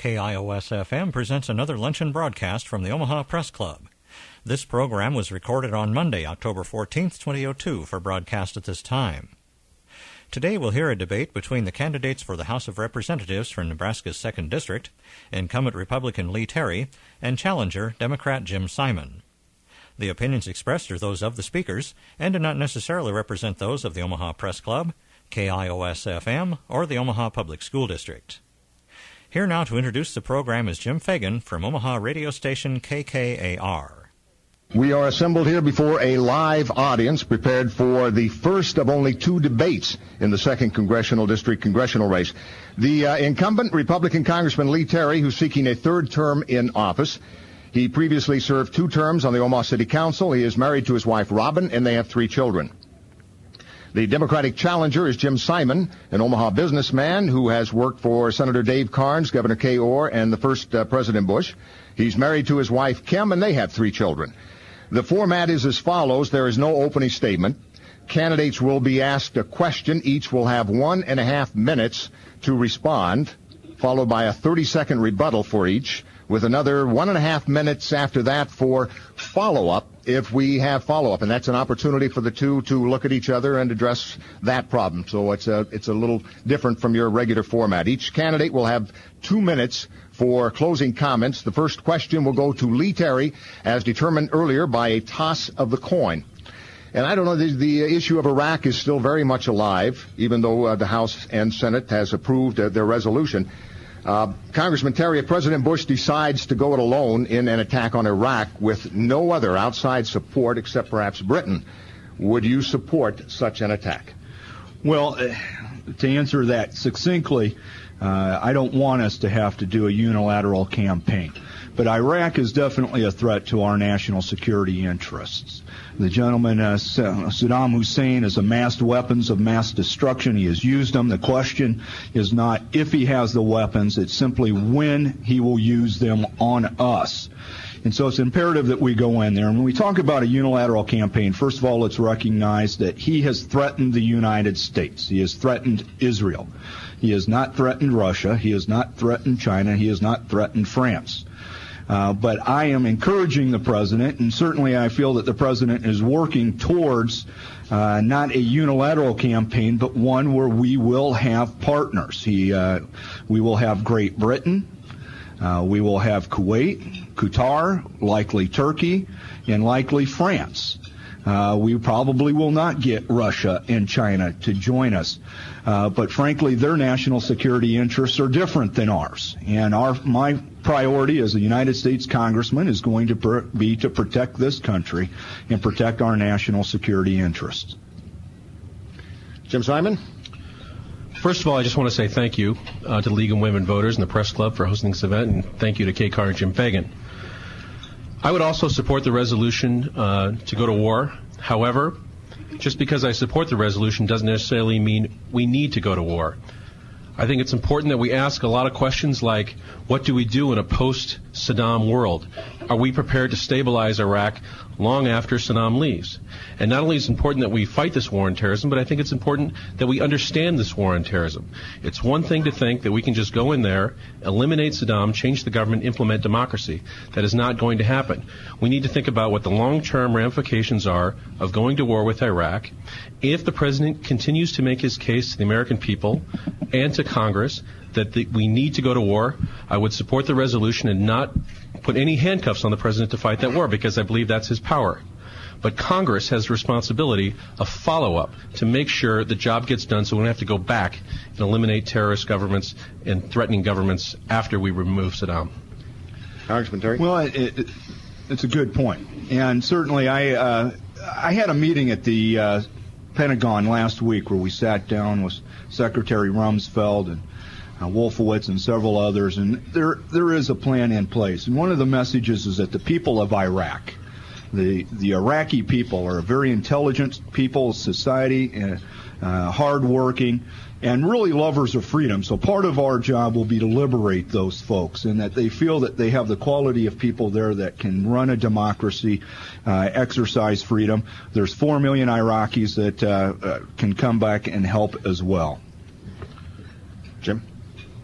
KIOS-FM presents another luncheon broadcast from the Omaha Press Club. This program was recorded on Monday, October 14th, 2002, for broadcast at this time. Today we'll hear a debate between the candidates for the House of Representatives for Nebraska's 2nd District, incumbent Republican Lee Terry, and challenger Democrat Jim Simon. The opinions expressed are those of the speakers and do not necessarily represent those of the Omaha Press Club, KIOS-FM, or the Omaha Public School District. Here now to introduce the program is Jim Fagan from Omaha radio station KKAR. We are assembled here before a live audience prepared for the first of only 2 debates in the 2nd Congressional District congressional race. The incumbent Republican Congressman Lee Terry, who's seeking a 3rd term in office. He previously served 2 terms on the Omaha City Council. He is married to his wife Robin, and they have 3 children. The Democratic challenger is Jim Simon, an Omaha businessman who has worked for Senator Dave Carnes, Governor Kay Orr, and the first President Bush. He's married to his wife Kim, and they have 3 children. The format is as follows. There is no opening statement. Candidates will be asked a question. Each will have 1.5 minutes to respond, followed by a 30-second rebuttal for each, with another 1.5 minutes after that for follow-up, if we have follow-up. And that's an opportunity for the 2 to look at each other and address that problem. So it's a little different from your regular format. Each candidate will have 2 minutes for closing comments. The first question will go to Lee Terry, as determined earlier by a toss of the coin. And I don't know, the issue of Iraq is still very much alive, even though the House and Senate has approved their resolution. Congressman Terry, if President Bush decides to go it alone in an attack on Iraq with no other outside support except perhaps Britain, would you support such an attack? Well, to answer that succinctly, I don't want us to have to do a unilateral campaign. But Iraq is definitely a threat to our national security interests. The gentleman, Saddam Hussein, has amassed weapons of mass destruction. He has used them. The question is not if he has the weapons, it's simply when he will use them on us. And so it's imperative that we go in there. And when we talk about a unilateral campaign, first of all, let's recognize that he has threatened the United States. He has threatened Israel. He has not threatened Russia. He has not threatened China. He has not threatened France. But I am encouraging the president, and certainly I feel that the president is working towards not a unilateral campaign, but one where we will have partners. We will have Great Britain, we will have Kuwait, Qatar, likely Turkey, and likely France. We probably will not get Russia and China to join us. But frankly, their national security interests are different than ours. And my priority as a United States congressman is going to be to protect this country and protect our national security interests. Jim Simon? First of all, I just want to say thank you to the League of Women Voters and the Press Club for hosting this event, and thank you to KCAR and Jim Fagan. I would also support the resolution to go to war. However, just because I support the resolution doesn't necessarily mean we need to go to war. I think it's important that we ask a lot of questions like, what do we do in a post-Saddam world? Are we prepared to stabilize Iraq long after Saddam leaves? And not only is it important that we fight this war on terrorism, but I think it's important that we understand this war on terrorism. It's one thing to think that we can just go in there, eliminate Saddam, change the government, implement democracy. That is not going to happen. We need to think about what the long-term ramifications are of going to war with Iraq. If the president continues to make his case to the American people and to Congress that we need to go to war, I would support the resolution and not put any handcuffs on the president to fight that war, because I believe that's his power. But Congress has the responsibility of follow-up to make sure the job gets done so we don't have to go back and eliminate terrorist governments and threatening governments after we remove Saddam. Congressman Terry? Well, it's a good point. And certainly I had a meeting at the Pentagon last week where we sat down with Secretary Rumsfeld and Wolfowitz and several others, and there is a plan in place. And one of the messages is that the people of Iraq, the Iraqi people, are a very intelligent people, society, hardworking, and really lovers of freedom. So part of our job will be to liberate those folks, and that they feel that they have the quality of people there that can run a democracy, exercise freedom. There's 4 million Iraqis that can come back and help as well. Jim?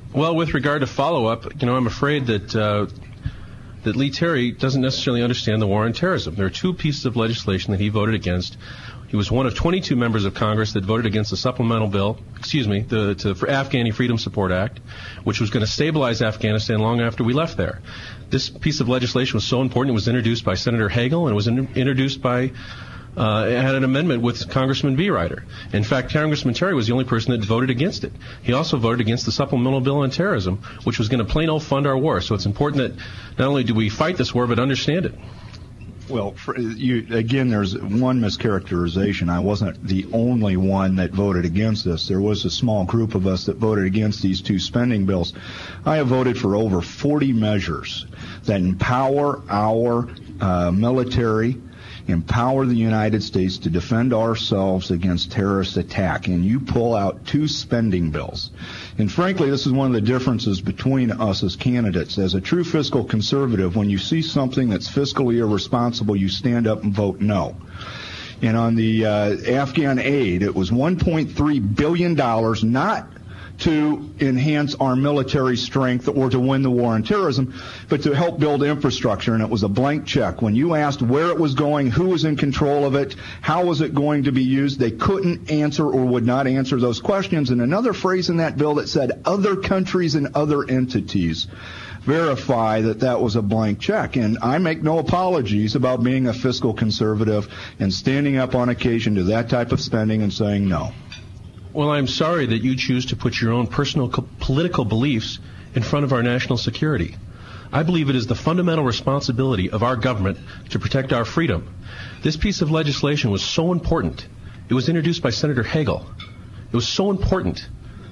Well, with regard to follow-up, I'm afraid that that Lee Terry doesn't necessarily understand the war on terrorism. There are two pieces of legislation that he voted against. He was one of 22 members of Congress that voted against the supplemental bill, for Afghani Freedom Support Act, which was going to stabilize Afghanistan long after we left there. This piece of legislation was so important, it was introduced by Senator Hagel, and it was introduced by it had an amendment with Congressman Beerider. In fact, Congressman Terry was the only person that voted against it. He also voted against the supplemental bill on terrorism, which was going to plain old fund our war. So it's important that not only do we fight this war, but understand it. Well, again, there's one mischaracterization. I wasn't the only one that voted against this. There was a small group of us that voted against these two spending bills. I have voted for over 40 measures that empower our military, empower the United States to defend ourselves against terrorist attack, and you pull out two spending bills. And frankly, this is one of the differences between us as candidates. As a true fiscal conservative, when you see something that's fiscally irresponsible, you stand up and vote no. And on the Afghan aid, it was $1.3 billion, not to enhance our military strength or to win the war on terrorism, but to help build infrastructure, and it was a blank check. When you asked where it was going, who was in control of it, how was it going to be used, they couldn't answer or would not answer those questions. And another phrase in that bill that said other countries and other entities verify that that was a blank check. And I make no apologies about being a fiscal conservative and standing up on occasion to that type of spending and saying no. Well, I'm sorry that you choose to put your own personal political beliefs in front of our national security. I believe it is the fundamental responsibility of our government to protect our freedom. This piece of legislation was so important. It was introduced by Senator Hagel. It was so important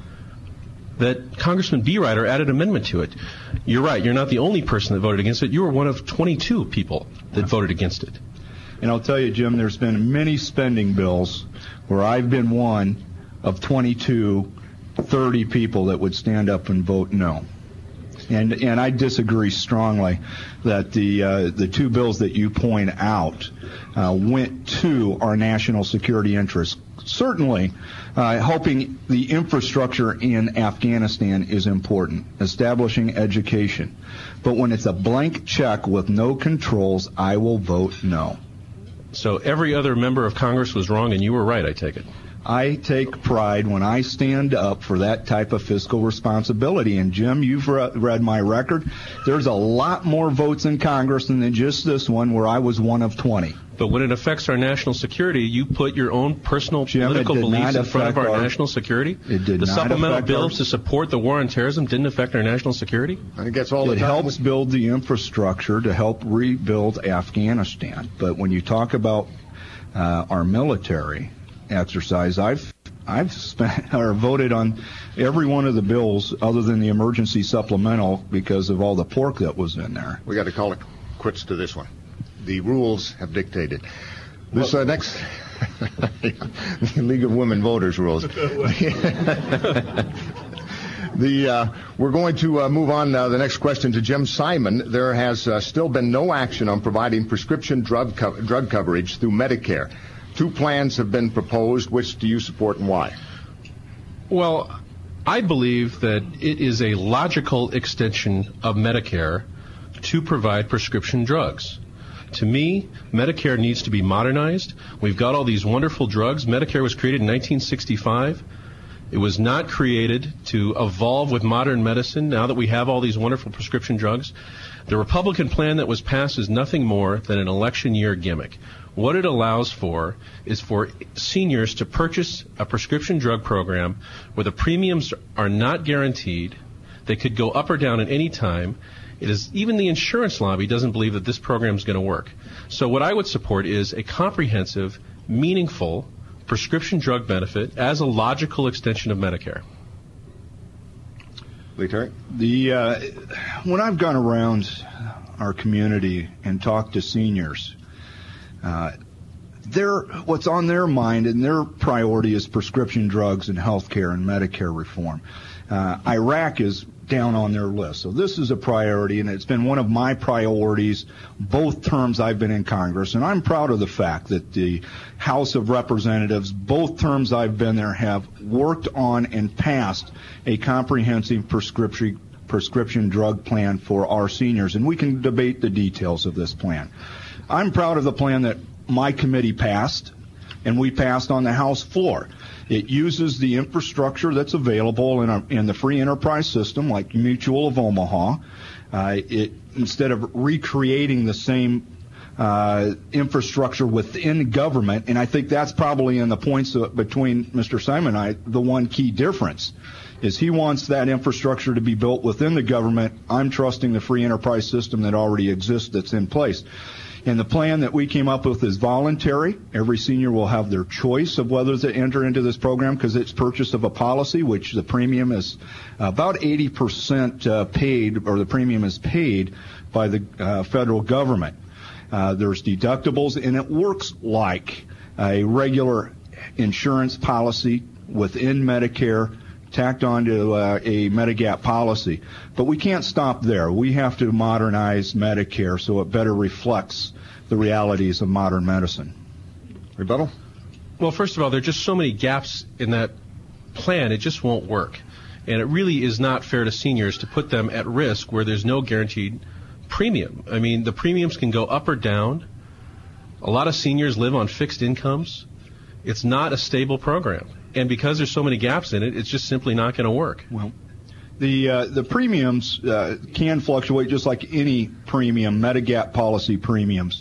that Congressman Beerider added an amendment to it. You're right. You're not the only person that voted against it. You were one of 22 people that voted against it. And I'll tell you, Jim, there's been many spending bills where I've been one of 22, 30 people that would stand up and vote no. And I disagree strongly that the two bills that you point out went to our national security interests. Certainly, helping the infrastructure in Afghanistan is important, establishing education. But when it's a blank check with no controls, I will vote no. So every other member of Congress was wrong, and you were right, I take it. I take pride when I stand up for that type of fiscal responsibility. And, Jim, you've read my record. There's a lot more votes in Congress than just this one where I was one of 20. But when it affects our national security, you put your own personal political beliefs in front of our national security? It did not. The supplemental bills to support the war on terrorism didn't affect our national security? I think that's all the time. It helps build the infrastructure to help rebuild Afghanistan. But when you talk about our military exercise, I've spent or voted on every one of the bills other than the emergency supplemental because of all the pork that was in there. We got to call it quits to this one. The rules have dictated. This next the League of Women Voters rules. We're going to move on the next question to Jim Simon. There has still been no action on providing prescription drug coverage through Medicare. Two plans have been proposed. Which do you support and why? Well, I believe that it is a logical extension of Medicare to provide prescription drugs. To me, Medicare needs to be modernized. We've got all these wonderful drugs. Medicare was created in 1965. It was not created to evolve with modern medicine now that we have all these wonderful prescription drugs. The Republican plan that was passed is nothing more than an election year gimmick. What it allows for is for seniors to purchase a prescription drug program where the premiums are not guaranteed. They could go up or down at any time. It is even the insurance lobby doesn't believe that this program is going to work. So what I would support is a comprehensive, meaningful prescription drug benefit as a logical extension of Medicare. Lee Terry? When I've gone around our community and talked to seniors, what's on their mind and their priority is prescription drugs and health care and Medicare reform. Iraq is down on their list. So this is a priority, and it's been one of my priorities both terms I've been in Congress. And I'm proud of the fact that the House of Representatives, both terms I've been there, have worked on and passed a comprehensive prescription drug plan for our seniors. And we can debate the details of this plan. I'm proud of the plan that my committee passed, and we passed on the House floor. It uses the infrastructure that's available in the free enterprise system, like Mutual of Omaha. Instead of recreating the same infrastructure within government, and I think that's probably in the points between Mr. Simon and I, the one key difference is he wants that infrastructure to be built within the government. I'm trusting the free enterprise system that already exists that's in place. And the plan that we came up with is voluntary. Every senior will have their choice of whether to enter into this program because it's purchase of a policy, which the premium is about 80% paid, or the premium is paid by the federal government. There's deductibles, and it works like a regular insurance policy within Medicare, tacked onto a Medigap policy. But we can't stop there. We have to modernize Medicare so it better reflects the realities of modern medicine. Rebuttal? Well, first of all, there are just so many gaps in that plan, it just won't work. And it really is not fair to seniors to put them at risk where there's no guaranteed premium. I mean, the premiums can go up or down. A lot of seniors live on fixed incomes. It's not a stable program. And because there's so many gaps in it, it's just simply not going to work. Well, the premiums can fluctuate just like any premium, Medigap policy premiums.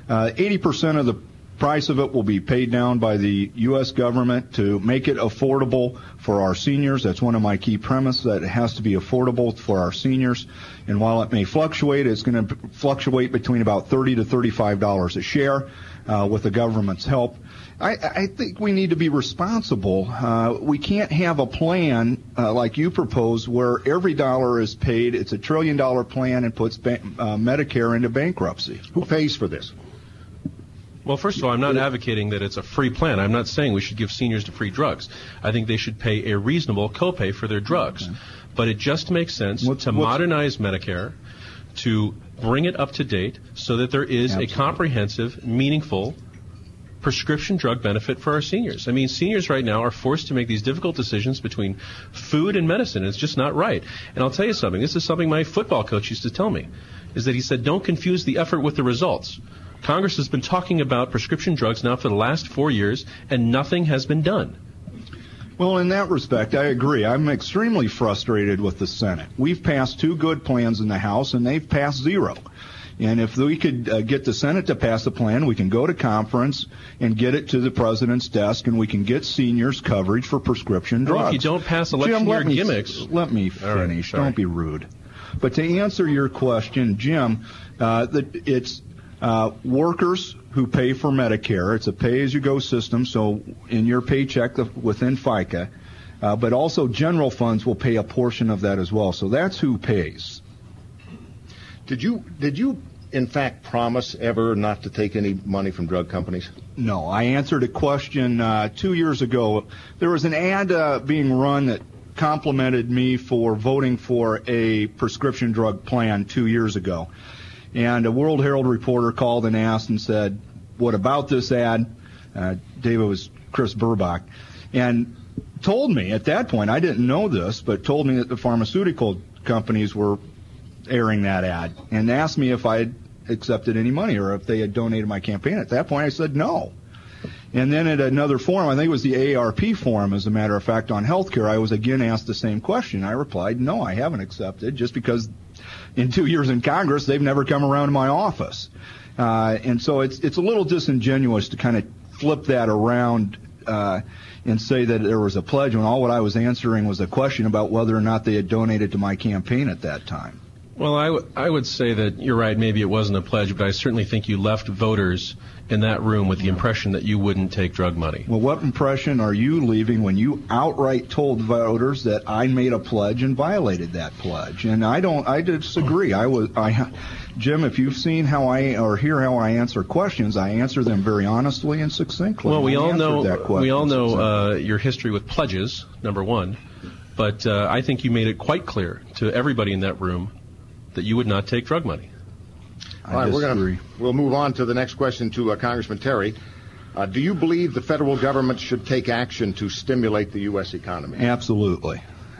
80% of the price of it will be paid down by the U.S. government to make it affordable for our seniors. That's one of my key premises, that it has to be affordable for our seniors. And while it may fluctuate, it's going to fluctuate between about $30 to $35 a share with the government's help. I think we need to be responsible. We can't have a plan like you propose where every dollar is paid. It's $1 trillion plan and puts Medicare into bankruptcy. Who pays for this? Well, first of all, I'm not advocating that it's a free plan. I'm not saying we should give seniors free drugs. I think they should pay a reasonable copay for their drugs. Okay. But it just makes sense to modernize Medicare, to bring it up to date so that there is a comprehensive, meaningful prescription drug benefit for our seniors. I mean, seniors right now are forced to make these difficult decisions between food and medicine. It's just not right. And I'll tell you something. This is something my football coach used to tell me, is that he said, don't confuse the effort with the results. Congress has been talking about prescription drugs now for the last 4 years, and nothing has been done. Well, in that respect, I agree. I'm extremely frustrated with the Senate. We've passed 2 good plans in the House, and they've passed 0. And if we could get the Senate to pass a plan, we can go to conference and get it to the president's desk, and we can get seniors coverage for prescription drugs. Well, if you don't pass election year gimmicks. Let me finish. Right, don't be rude. But to answer your question, Jim, it's workers who pay for Medicare. It's a pay-as-you-go system, so in your paycheck within FICA. But also general funds will pay a portion of that as well. So that's who pays. Did you in fact promise ever not to take any money from drug companies? No. I answered a question 2 years ago. There was an ad being run that complimented me for voting for a prescription drug plan 2 years ago. And a World Herald reporter called and asked and said, what about this ad? David was Chris Burbach. And told me at that point, I didn't know this, but told me that the pharmaceutical companies were airing that ad and asked me if I had accepted any money or if they had donated my campaign. At that point, I said no. And then at another forum, I think it was the AARP forum, as a matter of fact, on healthcare, I was again asked the same question. I replied, no, I haven't accepted, just because in 2 years in Congress, they've never come around to my office. And so it's a little disingenuous to kind of flip that around and say that there was a pledge when all what I was answering was a question about whether or not they had donated to my campaign at that time. Well, I would say that you're right. Maybe it wasn't a pledge, but I certainly think you left voters in that room with the impression that you wouldn't take drug money. Well, what impression are you leaving when you outright told voters that I made a pledge and violated that pledge? And I disagree. Jim, if you've seen how hear how I answer questions, I answer them very honestly and succinctly. Well, we all know your history with pledges, number one. But I think you made it quite clear to everybody in that room that you would not take drug money. All right, we'll move on to the next question to Congressman Terry. Do you believe the federal government should take action to stimulate the U.S. economy? Absolutely.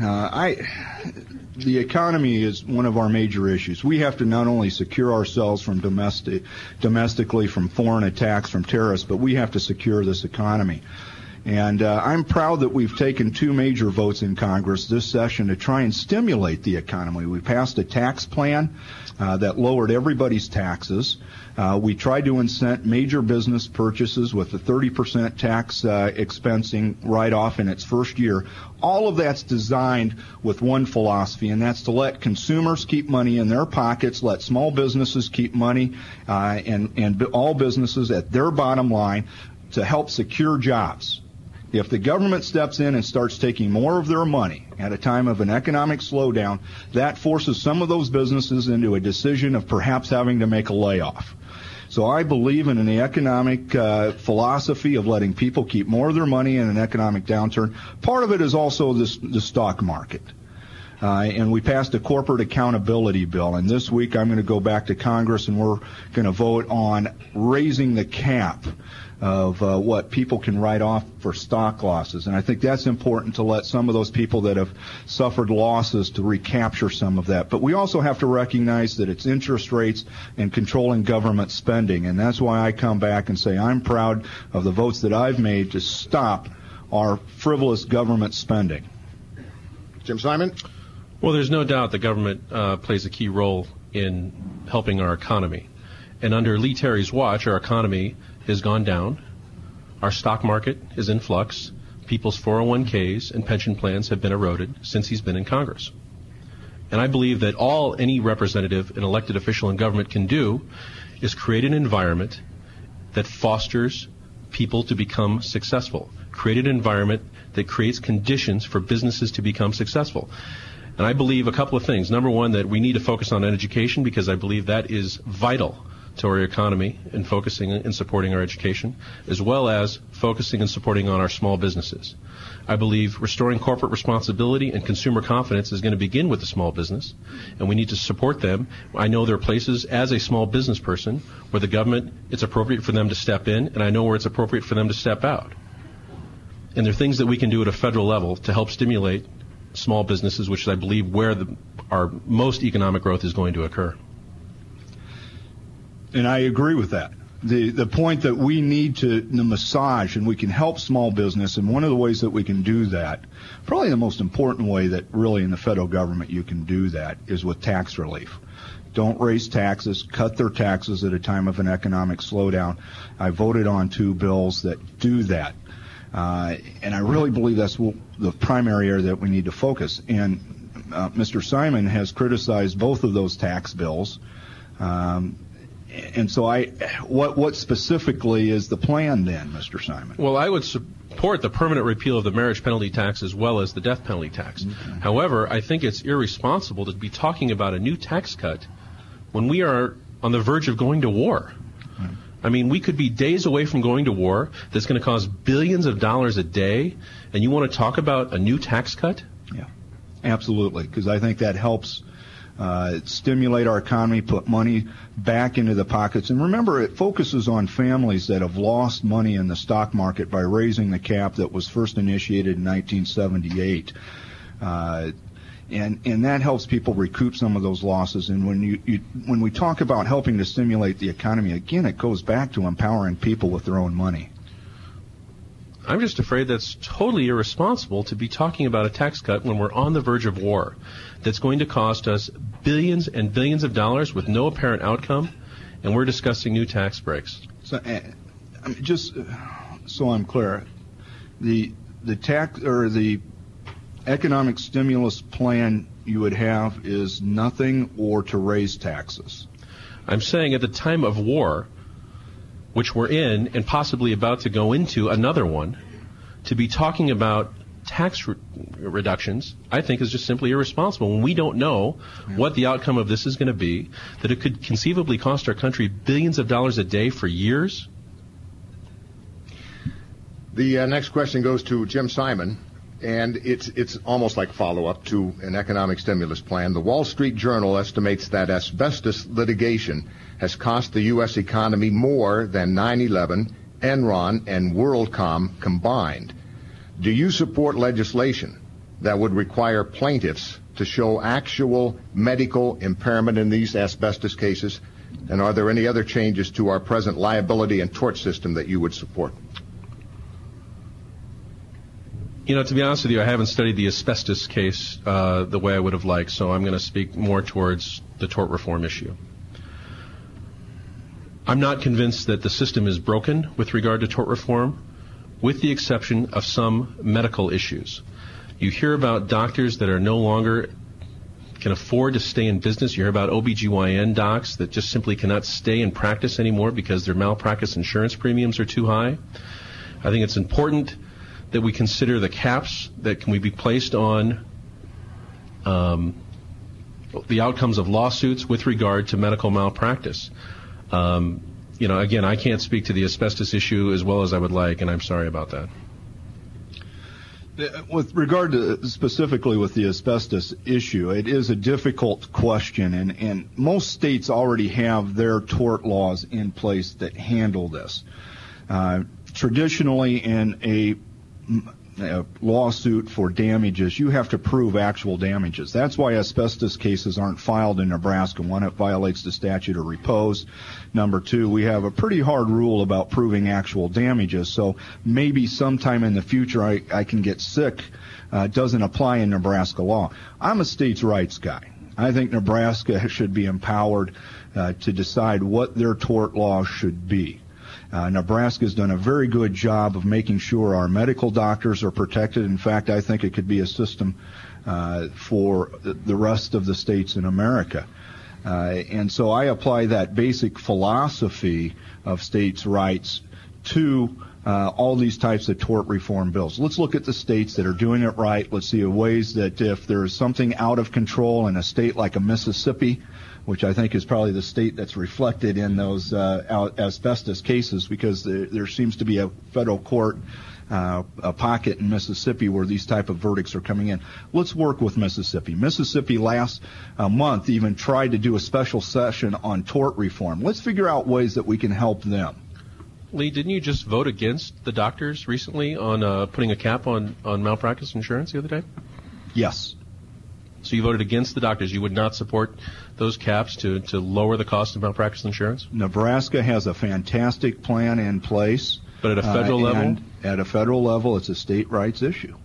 The economy is one of our major issues. We have to not only secure ourselves from domestically from foreign attacks, from terrorists, but we have to secure this economy. And I'm proud that we've taken two major votes in Congress this session to try and stimulate the economy. We passed a tax plan that lowered everybody's taxes. We tried to incent major business purchases with the 30% tax expensing write-off in its first year. All of that's designed with one philosophy, and that's to let consumers keep money in their pockets, let small businesses keep money, and all businesses at their bottom line to help secure jobs. If the government steps in and starts taking more of their money at a time of an economic slowdown, that forces some of those businesses into a decision of perhaps having to make a layoff. So I believe in the economic philosophy of letting people keep more of their money in an economic downturn. Part of it is also the stock market. And we passed a corporate accountability bill. And this week I'm going to go back to Congress and we're going to vote on raising the cap of what people can write off for stock losses. And I think that's important to let some of those people that have suffered losses to recapture some of that. But we also have to recognize that it's interest rates and controlling government spending. And that's why I come back and say I'm proud of the votes that I've made to stop our frivolous government spending. Jim Simon? Well, there's no doubt the government plays a key role in helping our economy. And under Lee Terry's watch, our economy has gone down. Our stock market is in flux. People's 401ks and pension plans have been eroded since he's been in Congress. And I believe that all any representative and elected official in government can do is create an environment that fosters people to become successful, create an environment that creates conditions for businesses to become successful. And I believe a couple of things. Number one, that we need to focus on education because I believe that is vital to our economy and focusing and supporting our education, as well as focusing and supporting on our small businesses. I believe restoring corporate responsibility and consumer confidence is going to begin with the small business, and we need to support them. I know there are places, as a small business person, where the government, it's appropriate for them to step in, and I know where it's appropriate for them to step out. And there are things that we can do at a federal level to help stimulate small businesses, which is, I believe, where our most economic growth is going to occur. And I agree with that. The point that we need to massage, and we can help small business, and one of the ways that we can do that, probably the most important way that really in the federal government you can do that, is with tax relief. Don't raise taxes, cut their taxes at a time of an economic slowdown. I voted on two bills that do that. And I really believe that's the primary area that we need to focus. And Mr. Simon has criticized both of those tax bills. And so what specifically is the plan then, Mr. Simon? Well, I would support the permanent repeal of the marriage penalty tax as well as the death penalty tax. Okay. However, I think it's irresponsible to be talking about a new tax cut when we are on the verge of going to war. I mean, we could be days away from going to war that's going to cost billions of dollars a day, and you want to talk about a new tax cut? Yeah, absolutely, because I think that helps stimulate our economy, put money back into the pockets. And remember, it focuses on families that have lost money in the stock market by raising the cap that was first initiated in 1978. And that helps people recoup some of those losses. And when we talk about helping to stimulate the economy, again, it goes back to empowering people with their own money. I'm just afraid that's totally irresponsible to be talking about a tax cut when we're on the verge of war that's going to cost us billions and billions of dollars with no apparent outcome, and we're discussing new tax breaks. So, just so I'm clear, the tax or the economic stimulus plan you would have is nothing or to raise taxes. I'm saying at the time of war, which we're in and possibly about to go into another one, to be talking about tax reductions, I think is just simply irresponsible when we don't know what the outcome of this is going to be, that it could conceivably cost our country billions of dollars a day for years. The next question goes to Jim Simon. and it's almost like follow-up to an economic stimulus plan. The Wall Street Journal estimates that asbestos litigation has cost the U.S. economy more than 9/11, Enron, and WorldCom combined. Do you support legislation that would require plaintiffs to show actual medical impairment in these asbestos cases? And are there any other changes to our present liability and tort system that you would support? To be honest with you, I haven't studied the asbestos case the way I would have liked, so I'm going to speak more towards the tort reform issue. I'm not convinced that the system is broken with regard to tort reform, with the exception of some medical issues. You hear about doctors that are no longer can afford to stay in business. You hear about OBGYN docs that just simply cannot stay in practice anymore because their malpractice insurance premiums are too high. I think it's important that we consider the caps that can be placed on the outcomes of lawsuits with regard to medical malpractice. Again, I can't speak to the asbestos issue as well as I would like, and I'm sorry about that. With regard to specifically with the asbestos issue, it is a difficult question, and most states already have their tort laws in place that handle this. Traditionally, in a lawsuit for damages, you have to prove actual damages. That's why asbestos cases aren't filed in Nebraska. One, it violates the statute of repose. Number two, we have a pretty hard rule about proving actual damages. So maybe sometime in the future I can get sick. Doesn't apply in Nebraska law. I'm a states' rights guy. I think Nebraska should be empowered to decide what their tort law should be. Nebraska's done a very good job of making sure our medical doctors are protected. In fact, I think it could be a system for the rest of the states in America. And so I apply that basic philosophy of states' rights to all these types of tort reform bills. Let's look at the states that are doing it right. Let's see ways that if there's something out of control in a state like a Mississippi, which I think is probably the state that's reflected in those asbestos cases, because there seems to be a federal court, a pocket in Mississippi where these type of verdicts are coming in. Let's work with Mississippi. Mississippi last month even tried to do a special session on tort reform. Let's figure out ways that we can help them. Lee, didn't you just vote against the doctors recently on putting a cap on malpractice insurance the other day? Yes. So you voted against the doctors. You would not support those caps to lower the cost of malpractice insurance? Nebraska has a fantastic plan in place. But at a federal level? At a federal level, it's a state rights issue.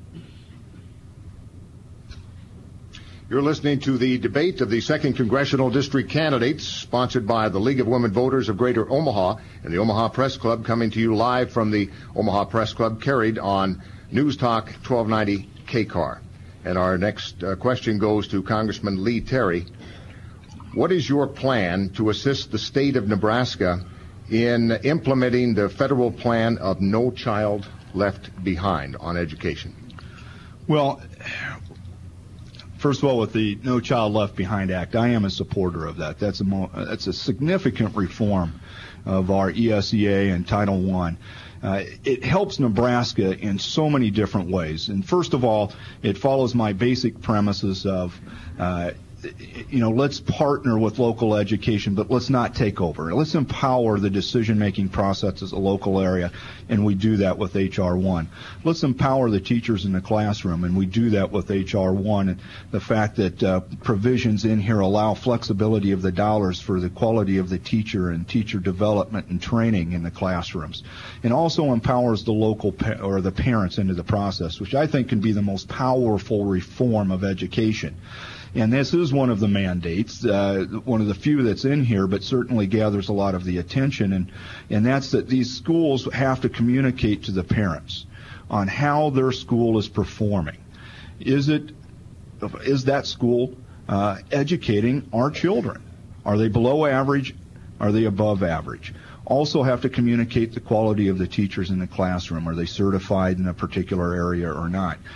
You're listening to the debate of the 2nd Congressional District candidates, sponsored by the League of Women Voters of Greater Omaha and the Omaha Press Club, coming to you live from the Omaha Press Club, carried on News Talk 1290 KCAR. And our next question goes to Congressman Lee Terry. What is your plan to assist the state of Nebraska in implementing the federal plan of No Child Left Behind on education? Well, first of all, with the No Child Left Behind Act, I am a supporter of that. That's a significant reform of our ESEA and Title I. It helps Nebraska in so many different ways. And first of all, it follows my basic premises of, let's partner with local education, but let's not take over. Let's empower the decision-making process as a local area, and we do that with H.R. 1. Let's empower the teachers in the classroom, and we do that with H.R. 1. And the fact that provisions in here allow flexibility of the dollars for the quality of the teacher and teacher development and training in the classrooms, and also empowers the local or the parents into the process, which I think can be the most powerful reform of education. And this is one of the mandates, one of the few that's in here, but certainly gathers a lot of the attention, and that's that these schools have to communicate to the parents on how their school is performing. Is that school educating our children? Are they below average? Are they above average? Also have to communicate the quality of the teachers in the classroom. Are they certified in a particular area or not?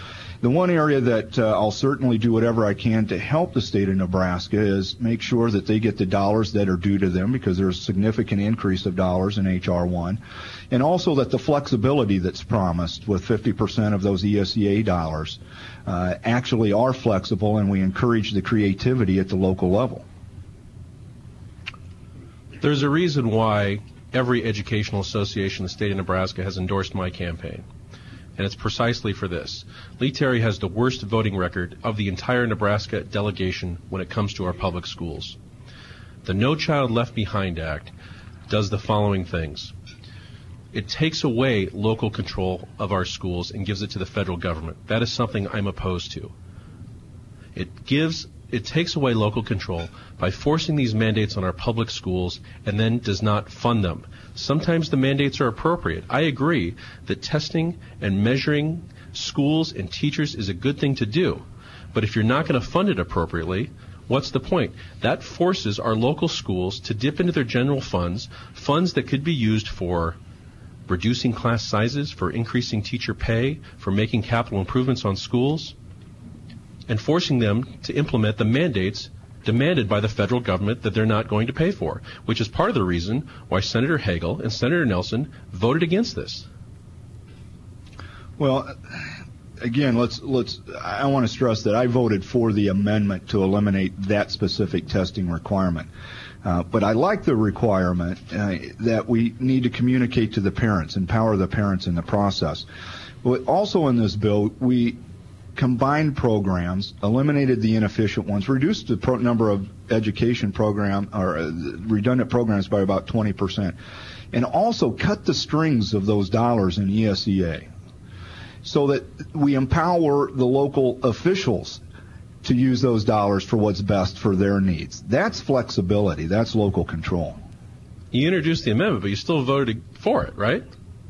The one area that I'll certainly do whatever I can to help the state of Nebraska is make sure that they get the dollars that are due to them, because there's a significant increase of dollars in H.R. 1, and also that the flexibility that's promised with 50% of those ESEA dollars actually are flexible, and we encourage the creativity at the local level. There's a reason why every educational association in the state of Nebraska has endorsed my campaign. And it's precisely for this. Lee Terry has the worst voting record of the entire Nebraska delegation when it comes to our public schools. The No Child Left Behind Act does the following things. It takes away local control of our schools and gives it to the federal government. That is something I'm opposed to. It takes away local control by forcing these mandates on our public schools and then does not fund them. Sometimes the mandates are appropriate. I agree that testing and measuring schools and teachers is a good thing to do. But if you're not going to fund it appropriately, what's the point? That forces our local schools to dip into their general funds that could be used for reducing class sizes, for increasing teacher pay, for making capital improvements on schools, and forcing them to implement the mandates demanded by the federal government that they're not going to pay for, which is part of the reason why Senator Hagel and Senator Nelson voted against this. Well, again, I want to stress that I voted for the amendment to eliminate that specific testing requirement. But I like the requirement that we need to communicate to the parents, empower the parents in the process. But also in this bill, we combined programs, eliminated the inefficient ones, reduced the number of education program or redundant programs by about 20%, and also cut the strings of those dollars in ESEA so that we empower the local officials to use those dollars for what's best for their needs. That's flexibility. That's local control. You introduced the amendment, but you still voted for it, right?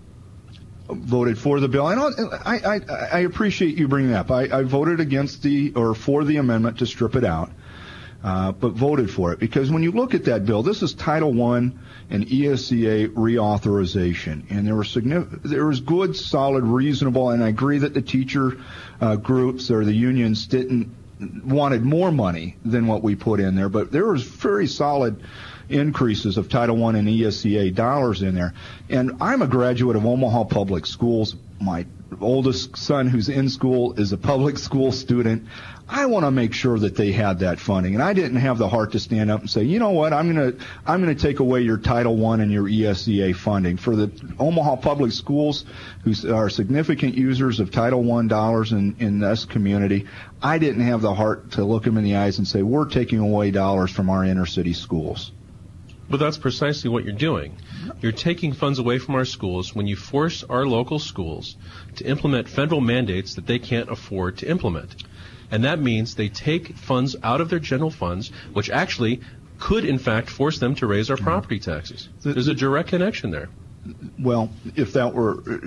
Voted for the bill. I appreciate you bringing that up. I voted for the amendment to strip it out, but voted for it because when you look at that bill, this is Title I and ESEA reauthorization, and there was good, solid, reasonable, and I agree that the teacher groups or the unions wanted more money than what we put in there, but there was very solid increases of Title I and ESEA dollars in there. And I'm a graduate of Omaha Public Schools. My oldest son who's in school is a public school student. I want to make sure that they had that funding. And I didn't have the heart to stand up and say, you know what, I'm going to take away your Title I and your ESEA funding. For the Omaha Public Schools, who are significant users of Title I dollars in this community, I didn't have the heart to look them in the eyes and say, we're taking away dollars from our inner city schools. But that's precisely what you're doing. You're taking funds away from our schools when you force our local schools to implement federal mandates that they can't afford to implement. And that means they take funds out of their general funds, which actually could, in fact, force them to raise our property taxes. There's a direct connection there. Well, if that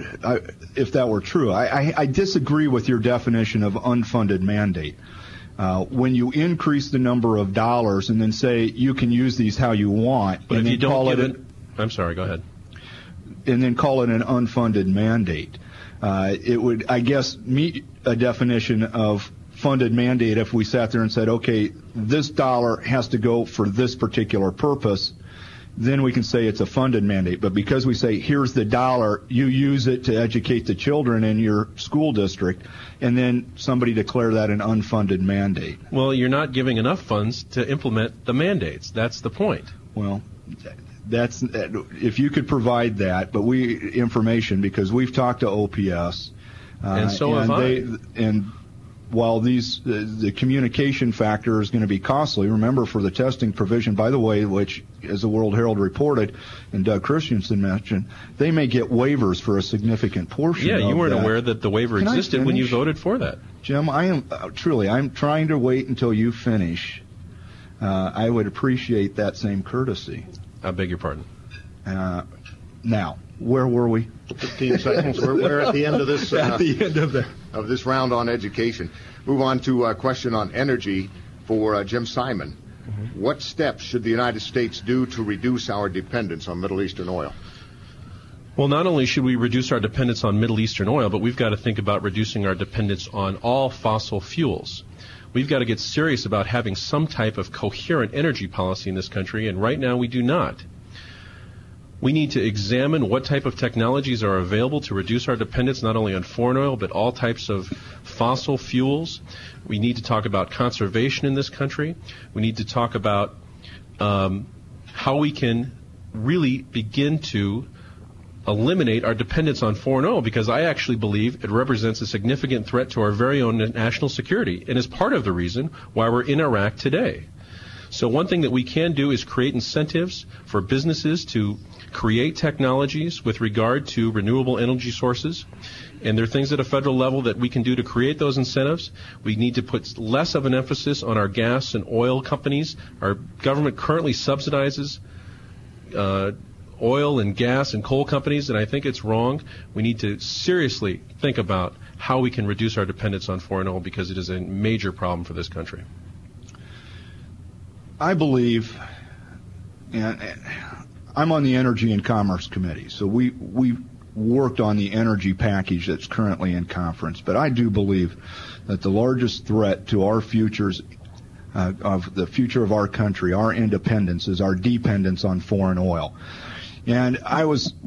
were true, I disagree with your definition of unfunded mandate. When you increase the number of dollars and then say you can use these how you want, but and if you then don't give it, I'm sorry, go ahead. And then call it an unfunded mandate, it would, I guess, meet a definition of funded mandate if we sat there and said, okay, this dollar has to go for this particular purpose. Then we can say it's a funded mandate. But because we say, here's the dollar, you use it to educate the children in your school district, and then somebody declare that an unfunded mandate. Well, you're not giving enough funds to implement the mandates. That's the point. Well, that's if you could provide that, but information, because we've talked to OPS. And so have I. And while the communication factor is going to be costly, remember for the testing provision, by the way, which, as the World Herald reported and Doug Christensen mentioned, they may get waivers for a significant portion of that. Yeah, you weren't aware that the waiver existed when you voted for that. Jim, I'm trying to wait until you finish. I would appreciate that same courtesy. I beg your pardon. Now, where were we? 15 seconds. We're at the end of this. At the end of this round on education. Move on to a question on energy for Jim Simon. Mm-hmm. What steps should the United States do to reduce our dependence on Middle Eastern oil? Well, not only should we reduce our dependence on Middle Eastern oil, but we've got to think about reducing our dependence on all fossil fuels. We've got to get serious about having some type of coherent energy policy in this country, and right now we do not. We need to examine what type of technologies are available to reduce our dependence not only on foreign oil, but all types of fossil fuels. We need to talk about conservation in this country. We need to talk about how we can really begin to eliminate our dependence on foreign oil, because I actually believe it represents a significant threat to our very own national security and is part of the reason why we're in Iraq today. So one thing that we can do is create incentives for businesses to create technologies with regard to renewable energy sources. And there are things at a federal level that we can do to create those incentives. We need to put less of an emphasis on our gas and oil companies. Our government currently subsidizes oil and gas and coal companies, and I think it's wrong. We need to seriously think about how we can reduce our dependence on foreign oil, because it is a major problem for this country. I believe, and I'm on the Energy and Commerce Committee, so we worked on the energy package that's currently in conference, but I do believe that the largest threat to our futures, of the future of our country, our independence, is our dependence on foreign oil. And I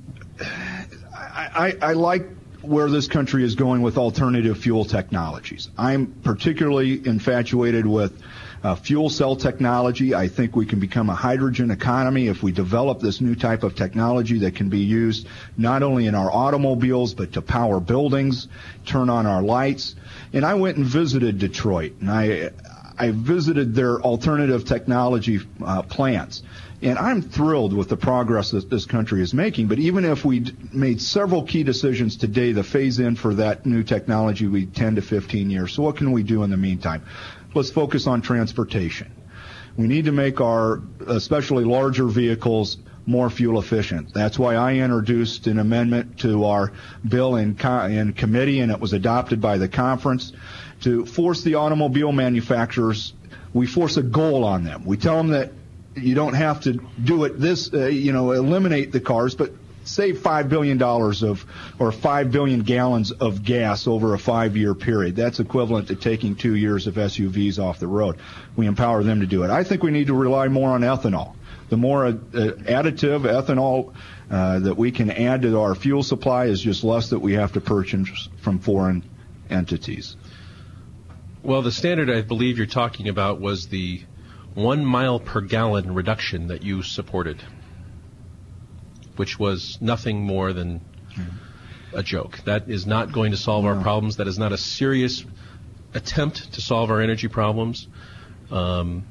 like where this country is going with alternative fuel technologies. I'm particularly infatuated with fuel cell technology. I think we can become a hydrogen economy if we develop this new type of technology that can be used not only in our automobiles, but to power buildings, turn on our lights. And I went and visited Detroit, and I visited their alternative technology plants. And I'm thrilled with the progress that this country is making. But even if we made several key decisions today, the phase-in for that new technology would be 10 to 15 years. So what can we do in the meantime? Let's focus on transportation. We need to make our, especially larger vehicles, more fuel efficient. That's why I introduced an amendment to our bill in committee, and it was adopted by the conference, to force the automobile manufacturers. We force a goal on them. We tell them that you don't have to do it eliminate the cars, but save $5 billion or 5 billion gallons of gas over a 5-year period. That's equivalent to taking 2 years of SUVs off the road. We empower them to do it. I think we need to rely more on ethanol. The more additive ethanol that we can add to our fuel supply is just less that we have to purchase from foreign entities. Well, the standard I believe you're talking about was the 1 mile per gallon reduction that you supported, which was nothing more than a joke. That is not going to solve our problems. That is not a serious attempt to solve our energy problems. Right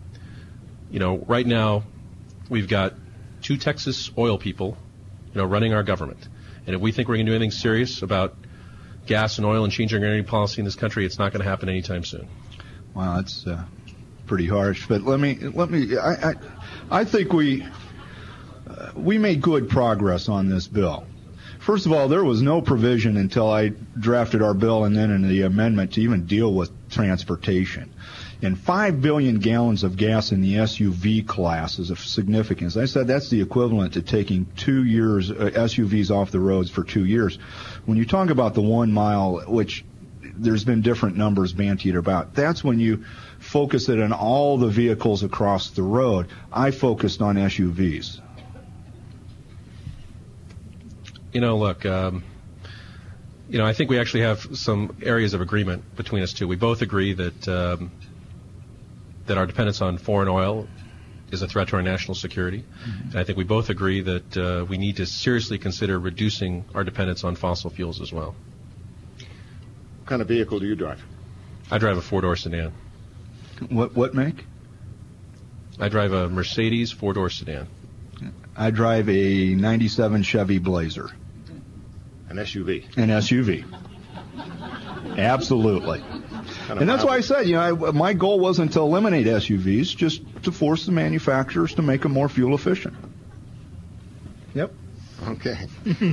now we've got 2 Texas oil people, running our government. And if we think we're going to do anything serious about gas and oil and changing our energy policy in this country, it's not going to happen anytime soon. Wow, that's pretty harsh. But I think we made good progress on this bill. First of all, there was no provision until I drafted our bill and then in the amendment to even deal with transportation. And 5 billion gallons of gas in the SUV class is of significance. I said that's the equivalent to taking 2 years SUVs off the roads for 2 years. When you talk about the 1 mile, which there's been different numbers bandied about, that's when you focus it on all the vehicles across the road. I focused on SUVs. Look, I think we actually have some areas of agreement between us two. We both agree that that our dependence on foreign oil is a threat to our national security. Mm-hmm. And I think we both agree that we need to seriously consider reducing our dependence on fossil fuels as well. What kind of vehicle do you drive? I drive a 4-door sedan. What make? I drive a Mercedes 4-door sedan. I drive a 97 Chevy Blazer. An SUV. An SUV. Absolutely. And that's why I said, my goal wasn't to eliminate SUVs, just to force the manufacturers to make them more fuel efficient. Yep. Okay.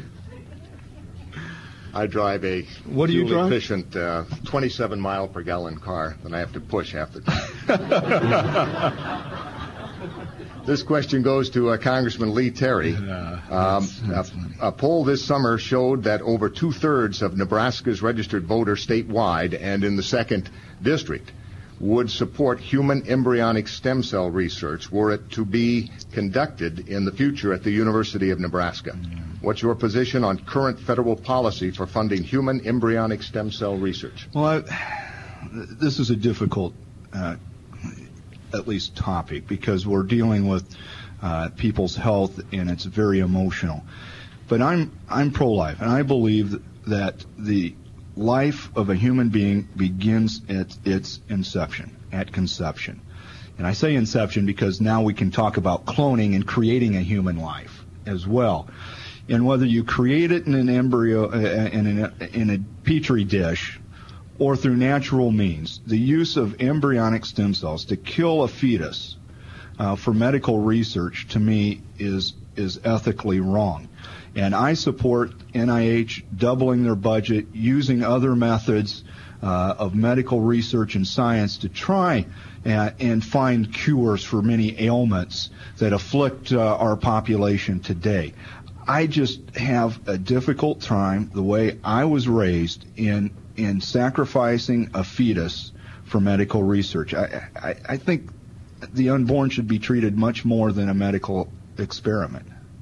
I drive a fuel efficient 27 mile per gallon car that I have to push half the time. This question goes to Congressman Lee Terry. A poll this summer showed that over two-thirds of Nebraska's registered voters statewide and in the 2nd District would support human embryonic stem cell research were it to be conducted in the future at the University of Nebraska. What's your position on current federal policy for funding human embryonic stem cell research? Well, this is a difficult, at least topic, because we're dealing with people's health, and it's very emotional. But I'm pro-life, and I believe that the life of a human being begins at its inception, at conception. And I say inception because now we can talk about cloning and creating a human life as well. And whether you create it in an embryo, in a petri dish, or through natural means, the use of embryonic stem cells to kill a fetus for medical research, to me, is ethically wrong. And I support NIH doubling their budget, using other methods of medical research and science to try and find cures for many ailments that afflict our population today. I just have a difficult time, the way I was raised, in sacrificing a fetus for medical research. I think the unborn should be treated much more than a medical experiment.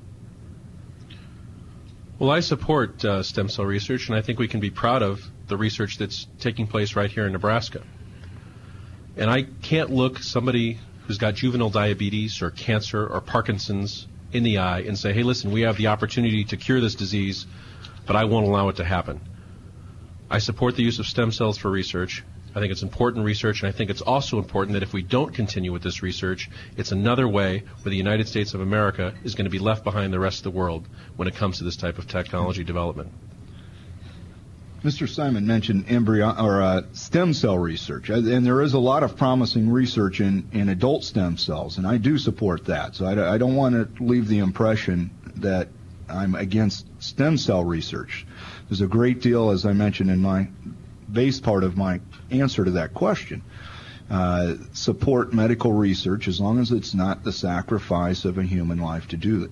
Well, I support stem cell research, and I think we can be proud of the research that's taking place right here in Nebraska. And I can't look somebody who's got juvenile diabetes or cancer or Parkinson's in the eye and say, hey, listen, we have the opportunity to cure this disease, but I won't allow it to happen. I support the use of stem cells for research. I think it's important research, and I think it's also important that if we don't continue with this research, it's another way where the United States of America is going to be left behind the rest of the world when it comes to this type of technology development. Mr. Simon mentioned stem cell research, and there is a lot of promising research in adult stem cells, and I do support that. So I don't want to leave the impression that I'm against stem cell research. There's a great deal, as I mentioned in my base part of my answer to that question. Support medical research as long as it's not the sacrifice of a human life to do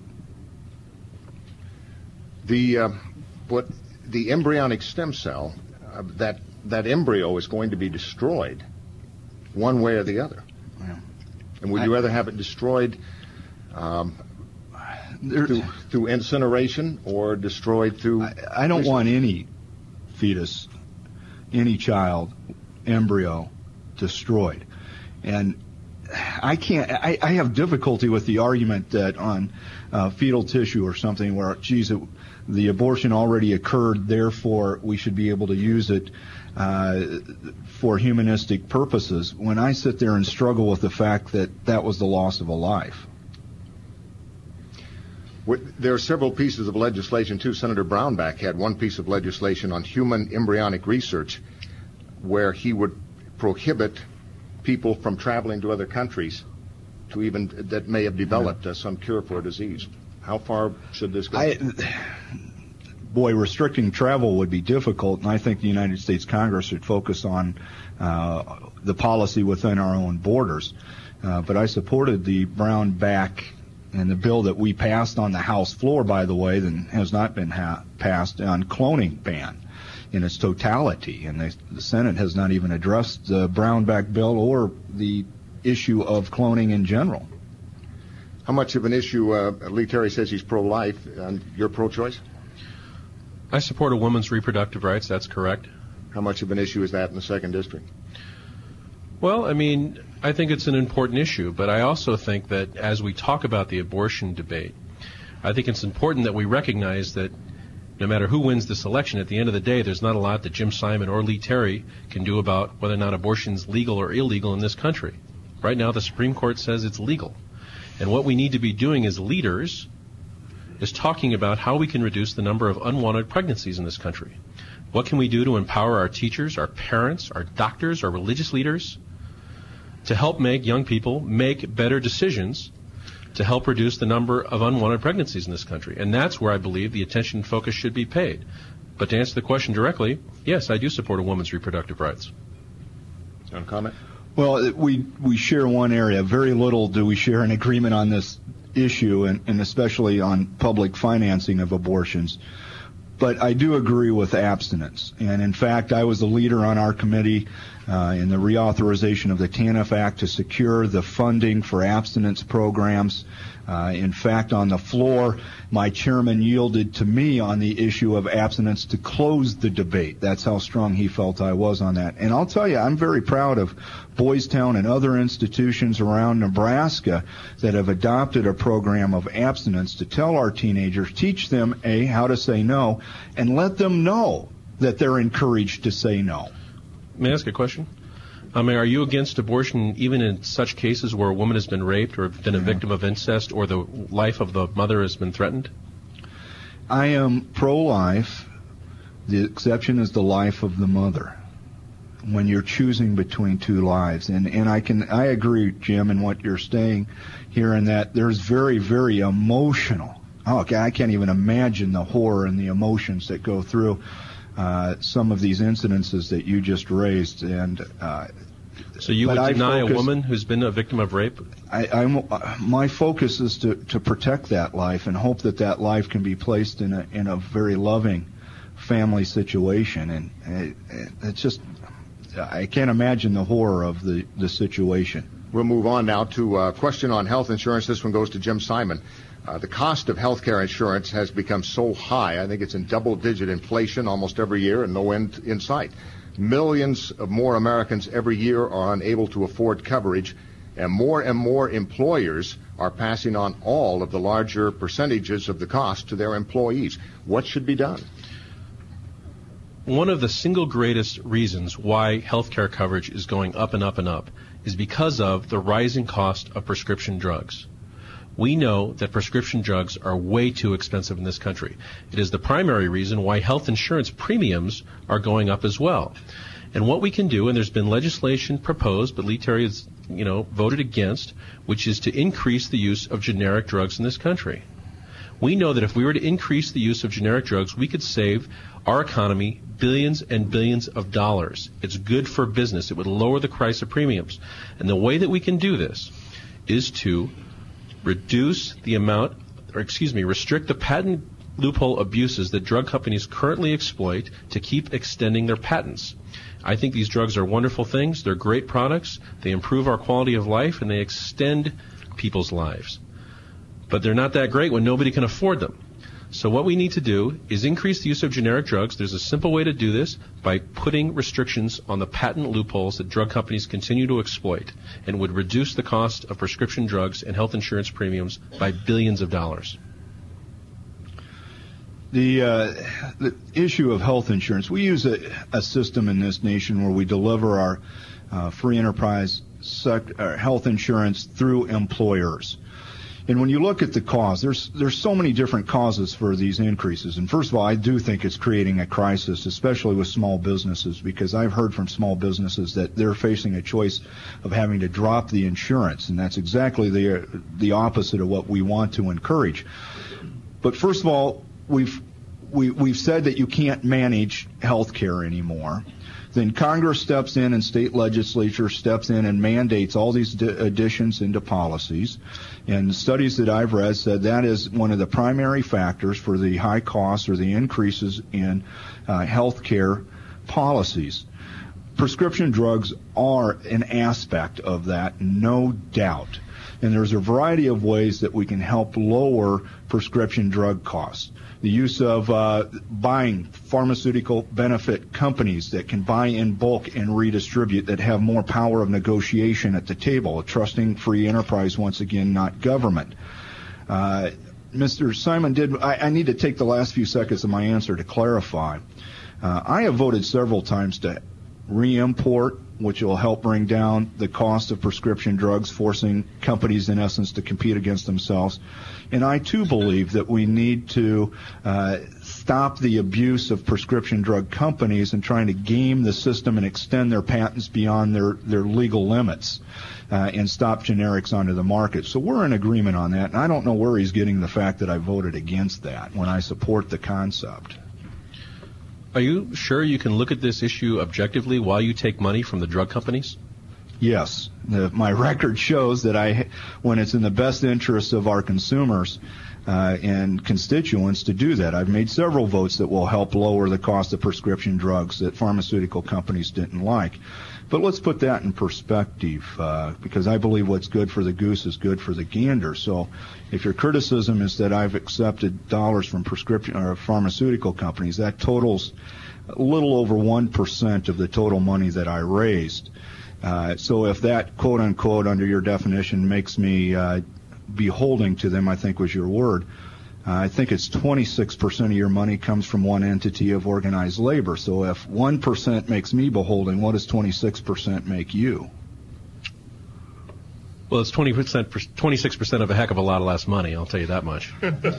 it. The embryonic stem cell, that embryo is going to be destroyed one way or the other. Yeah. And would you rather have it destroyed through incineration or destroyed through... I don't want any fetus, any child, embryo destroyed. And I have difficulty with the argument that on fetal tissue or something where, geez, the abortion already occurred, therefore we should be able to use it for humanistic purposes, when I sit there and struggle with the fact that that was the loss of a life. There are several pieces of legislation, too. Senator Brownback had one piece of legislation on human embryonic research where he would prohibit people from traveling to other countries to even that may have developed some cure for a disease. How far should this go? Restricting travel would be difficult, and I think the United States Congress should focus on the policy within our own borders. But I supported the Brownback and the bill that we passed on the House floor, by the way, that has not been passed, on cloning ban in its totality. And the Senate has not even addressed the Brownback bill or the issue of cloning in general. How much of an issue, Lee Terry says he's pro-life, and you're pro-choice? I support a woman's reproductive rights, that's correct. How much of an issue is that in the 2nd District? Well, I think it's an important issue, but I also think that as we talk about the abortion debate, I think it's important that we recognize that no matter who wins this election, at the end of the day, there's not a lot that Jim Simon or Lee Terry can do about whether or not abortion's legal or illegal in this country. Right now, the Supreme Court says it's legal. And what we need to be doing as leaders is talking about how we can reduce the number of unwanted pregnancies in this country. What can we do to empower our teachers, our parents, our doctors, our religious leaders to help make young people make better decisions to help reduce the number of unwanted pregnancies in this country? And that's where I believe the attention and focus should be paid. But to answer the question directly, yes, I do support a woman's reproductive rights. You want to comment? Well, we share one area. Very little do we share an agreement on this issue, and especially on public financing of abortions. But I do agree with abstinence. And in fact, I was the leader on our committee in the reauthorization of the TANF Act to secure the funding for abstinence programs. In fact, on the floor, my chairman yielded to me on the issue of abstinence to close the debate. That's how strong he felt I was on that. And I'll tell you, I'm very proud of Boys Town and other institutions around Nebraska that have adopted a program of abstinence to tell our teenagers, teach them, A, how to say no, and let them know that they're encouraged to say no. May I ask a question? Are you against abortion even in such cases where a woman has been raped or been a victim of incest or the life of the mother has been threatened? I am pro-life. The exception is the life of the mother when you're choosing between two lives. And I agree, Jim, in what you're saying here, in that there's very, very emotional. I can't even imagine the horror and the emotions that go through some of these incidences that you just raised. And so you would deny a woman who's been a victim of rape? My focus is to protect that life and hope that life can be placed in a very loving family situation. And it's just, I can't imagine the horror of the situation. We'll move on now to a question on health insurance. This one goes to Jim Simon. The cost of health care insurance has become so high. I think it's in double-digit inflation almost every year and no end in sight. Millions of more Americans every year are unable to afford coverage, and more employers are passing on all of the larger percentages of the cost to their employees. What should be done? One of the single greatest reasons why health care coverage is going up and up and up is because of the rising cost of prescription drugs. We know that prescription drugs are way too expensive in this country. It is the primary reason why health insurance premiums are going up as well. And what we can do, and there's been legislation proposed, but Lee Terry has, voted against, which is to increase the use of generic drugs in this country. We know that if we were to increase the use of generic drugs, we could save our economy billions and billions of dollars. It's good for business. It would lower the price of premiums. And the way that we can do this is to restrict the patent loophole abuses that drug companies currently exploit to keep extending their patents. I think these drugs are wonderful things. They're great products. They improve our quality of life, and they extend people's lives. But they're not that great when nobody can afford them. So what we need to do is increase the use of generic drugs. There's a simple way to do this by putting restrictions on the patent loopholes that drug companies continue to exploit, and would reduce the cost of prescription drugs and health insurance premiums by billions of dollars. The issue of health insurance, we use a system in this nation where we deliver our free enterprise health insurance through employers. And when you look at the cause, there's so many different causes for these increases. And first of all, I do think it's creating a crisis, especially with small businesses, because I've heard from small businesses that they're facing a choice of having to drop the insurance, and that's exactly the opposite of what we want to encourage. But first of all, we've said that you can't manage health care anymore. Then Congress steps in and state legislature steps in and mandates all these additions into policies. And studies that I've read said that is one of the primary factors for the high costs or the increases in health care policies. Prescription drugs are an aspect of that, no doubt. And there's a variety of ways that we can help lower prescription drug costs. The use of buying pharmaceutical benefit companies that can buy in bulk and redistribute, that have more power of negotiation at the table, trusting free enterprise once again, not government. Mr. Simon I need to take the last few seconds of my answer to clarify. I have voted several times to re-import, which will help bring down the cost of prescription drugs, forcing companies, in essence, to compete against themselves. And I, too, believe that we need to stop the abuse of prescription drug companies and trying to game the system and extend their patents beyond their legal limits and stop generics onto the market. So we're in agreement on that, and I don't know where he's getting the fact that I voted against that when I support the concept. Are you sure you can look at this issue objectively while you take money from the drug companies? Yes. My record shows that when it's in the best interest of our consumers and constituents to do that. I've made several votes that will help lower the cost of prescription drugs that pharmaceutical companies didn't like. But let's put that in perspective, because I believe what's good for the goose is good for the gander. So if your criticism is that I've accepted dollars from prescription or pharmaceutical companies, that totals a little over 1% of the total money that I raised. So if that, quote unquote, under your definition, makes me beholding to them, I think was your word, I think it's 26% of your money comes from one entity of organized labor. So if 1% makes me beholding, what does 26% make you? Well, it's 26% of a heck of a lot of less money, I'll tell you that much.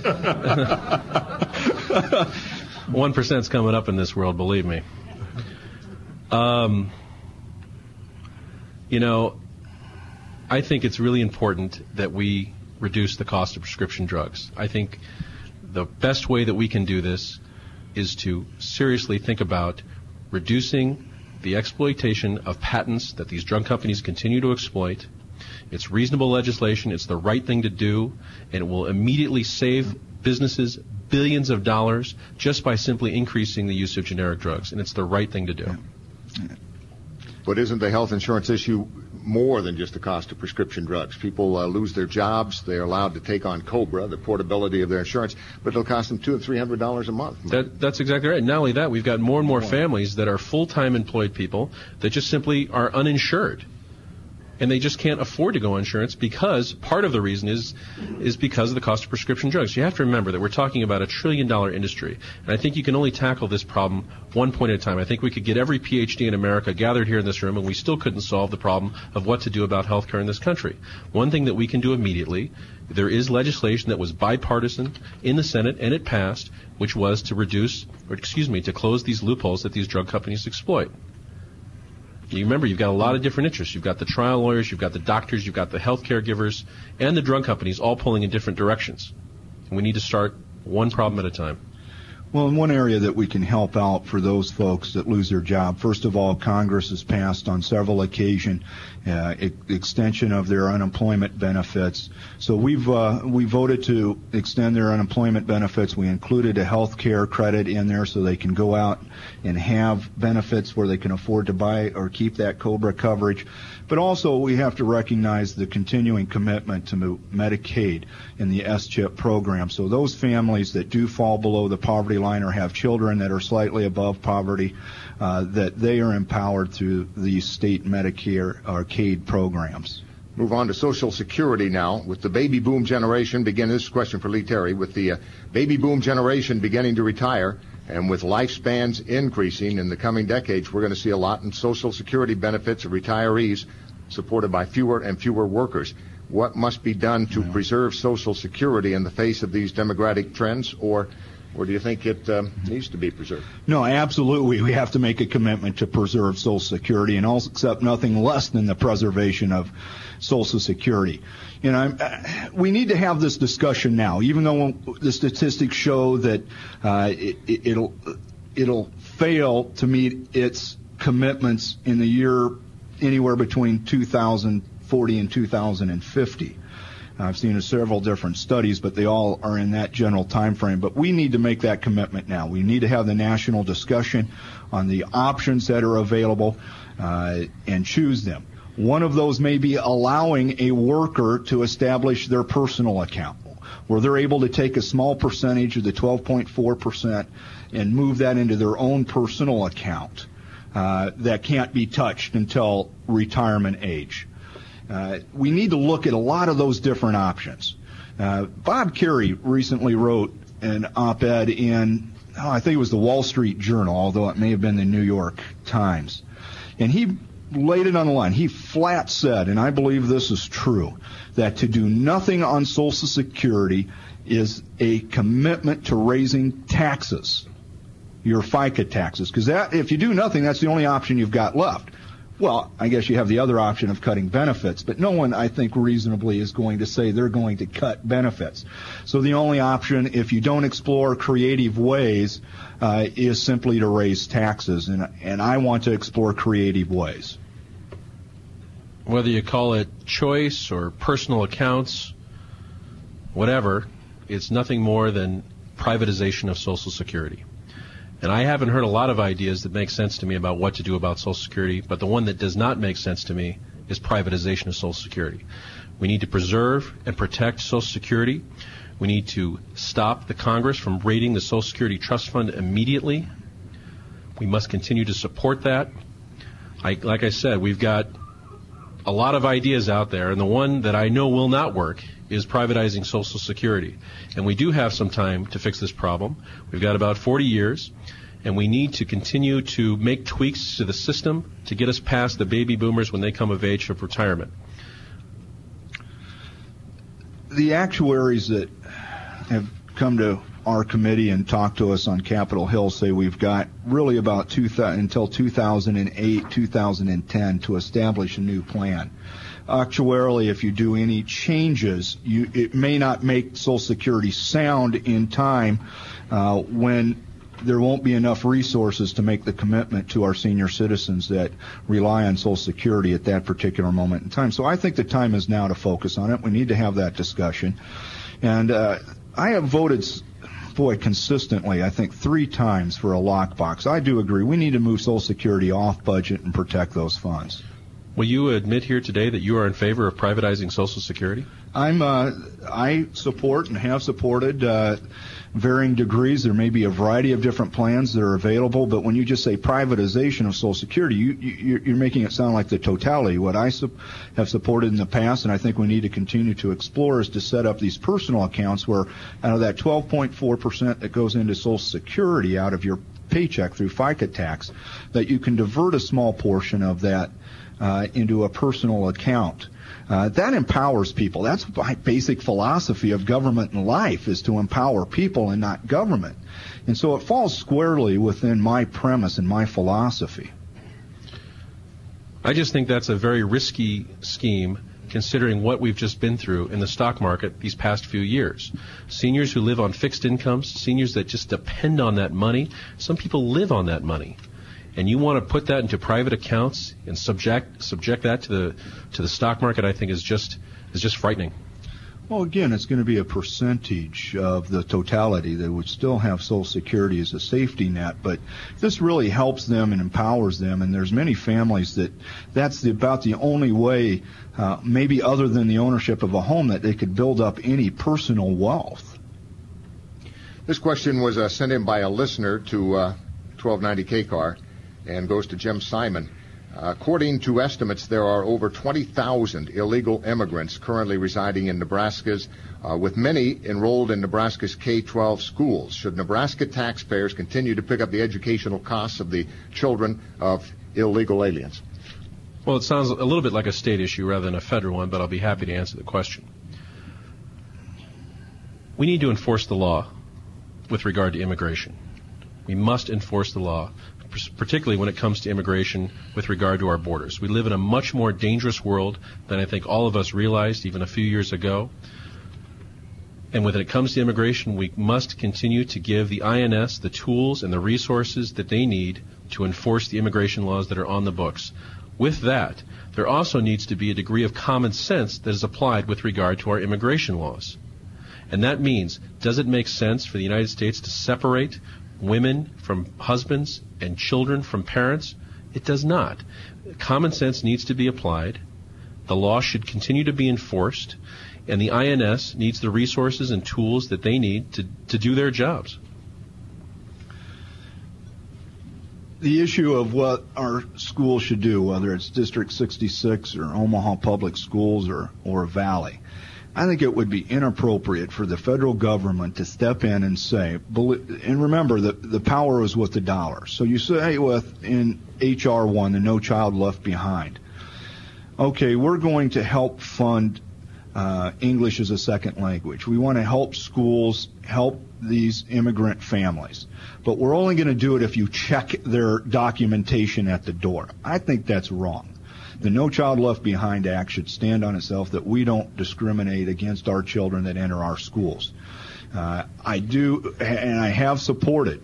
1%'s coming up in this world, believe me. I think it's really important that we reduce the cost of prescription drugs. I think the best way that we can do this is to seriously think about reducing the exploitation of patents that these drug companies continue to exploit. It's reasonable legislation. It's the right thing to do, and it will immediately save businesses billions of dollars just by simply increasing the use of generic drugs, and it's the right thing to do. But isn't the health insurance issue more than just the cost of prescription drugs? People lose their jobs. They're allowed to take on COBRA, the portability of their insurance, but it'll cost them $200 and $300 a month. That's exactly right. Not only that, we've got more and more families that are full-time employed people that just simply are uninsured. And they just can't afford to go on insurance because part of the reason is because of the cost of prescription drugs. You have to remember that we're talking about a $1 trillion industry. And I think you can only tackle this problem one point at a time. I think we could get every PhD in America gathered here in this room, and we still couldn't solve the problem of what to do about health care in this country. One thing that we can do immediately, there is legislation that was bipartisan in the Senate, and it passed, which was to to close these loopholes that these drug companies exploit. You remember, you've got a lot of different interests. You've got the trial lawyers, you've got the doctors, you've got the health care givers, and the drug companies all pulling in different directions. And we need to start one problem at a time. Well, in one area that we can help out for those folks that lose their job, first of all, Congress has passed on several occasions extension of their unemployment benefits. So we voted to extend their unemployment benefits. We included a health care credit in there so they can go out and have benefits where they can afford to buy or keep that COBRA coverage. But also we have to recognize the continuing commitment to Medicaid in the S-CHIP program. So those families that do fall below the poverty line or have children that are slightly above poverty, that they are empowered through the state Medicare arcade programs. Move on to Social Security now. With the baby boom generation this is a question for Lee Terry, with the baby boom generation beginning to retire and with lifespans increasing in the coming decades, we're going to see a lot in Social Security benefits of retirees supported by fewer and fewer workers. What must be done to preserve Social Security in the face of these demographic trends, or do you think it needs to be preserved? No, absolutely. We have to make a commitment to preserve Social Security and also accept nothing less than the preservation of Social Security. We need to have this discussion now, even though the statistics show that it'll fail to meet its commitments in the year anywhere between 2040 and 2050. I've seen several different studies, but they all are in that general time frame. But we need to make that commitment now. We need to have the national discussion on the options that are available and choose them. One of those may be allowing a worker to establish their personal account, where they're able to take a small percentage of the 12.4% and move that into their own personal account that can't be touched until retirement age. We need to look at a lot of those different options. Bob Kerrey recently wrote an op-ed in, I think it was the Wall Street Journal, although it may have been the New York Times. And he laid it on the line. He flat said, and I believe this is true, that to do nothing on Social Security is a commitment to raising taxes, your FICA taxes. Because if you do nothing, that's the only option you've got left. Well, I guess you have the other option of cutting benefits, but no one, I think, reasonably is going to say they're going to cut benefits. So the only option, if you don't explore creative ways, is simply to raise taxes, and I want to explore creative ways. whether you call it choice or personal accounts, whatever, it's nothing more than privatization of Social Security. And I haven't heard a lot of ideas that make sense to me about what to do about Social Security, but the one that does not make sense to me is privatization of Social Security. We need to preserve and protect Social Security. We need to stop the Congress from raiding the Social Security Trust Fund immediately. We must continue to support that. Like I said, we've got a lot of ideas out there, and the one that I know will not work is privatizing Social Security. And we do have some time to fix this problem. We've got about 40 years, and we need to continue to make tweaks to the system to get us past the baby boomers when they come of age of retirement. The actuaries that have come to our committee and talked to us on Capitol Hill say we've got really about until 2008, 2010 to establish a new plan. Actuarially, if you do any changes, it may not make Social Security sound in time when there won't be enough resources to make the commitment to our senior citizens that rely on Social Security at that particular moment in time. So I think the time is now to focus on it. We need to have that discussion. And I have voted, consistently, I think 3 times for a lockbox. I do agree. We need to move Social Security off budget and protect those funds. Will you admit here today that you are in favor of privatizing Social Security? I support and have supported varying degrees. There may be a variety of different plans that are available, but when you just say privatization of Social Security, you're making it sound like the totality. What I have supported in the past, and I think we need to continue to explore, is to set up these personal accounts where out of that 12.4% that goes into Social Security out of your paycheck through FICA tax, that you can divert a small portion of that into a personal account. That empowers people. That's my basic philosophy of government and life, is to empower people and not government. And so it falls squarely within my premise and my philosophy. I just think that's a very risky scheme, considering what we've just been through in the stock market these past few years. Seniors who live on fixed incomes, seniors that just depend on that money, some people live on that money. And you want to put that into private accounts and subject that to the stock market, I think is just frightening. Well, again, it's going to be a percentage of the totality that would still have Social Security as a safety net, but this really helps them and empowers them. And there's many families that's about the only way, maybe other than the ownership of a home, that they could build up any personal wealth. This question was sent in by a listener to 1290 KCAR. And goes to Jim Simon. According to estimates, there are over 20,000 illegal immigrants currently residing in Nebraska's, with many enrolled in Nebraska's K-12 schools. Should Nebraska taxpayers continue to pick up the educational costs of the children of illegal aliens? Well, it sounds a little bit like a state issue rather than a federal one, but I'll be happy to answer the question. We need to enforce the law with regard to immigration. We must enforce the law, particularly when it comes to immigration with regard to our borders. We live in a much more dangerous world than I think all of us realized even a few years ago. And when it comes to immigration, we must continue to give the INS the tools and the resources that they need to enforce the immigration laws that are on the books. With that, there also needs to be a degree of common sense that is applied with regard to our immigration laws. And that means, does it make sense for the United States to separate women from husbands and children from parents? It does not. Common sense needs to be applied. The law should continue to be enforced, and the INS needs the resources and tools that they need to do their jobs. The issue of what our schools should do, whether it's District 66 or Omaha Public Schools or Valley, I think it would be inappropriate for the federal government to step in and say, and remember that the power is with the dollar. So you say in H.R. 1, the No Child Left Behind, okay, we're going to help fund English as a second language. We want to help schools, help these immigrant families. But we're only going to do it if you check their documentation at the door. I think that's wrong. The No Child Left Behind Act should stand on itself, that we don't discriminate against our children that enter our schools. I do, and I have supported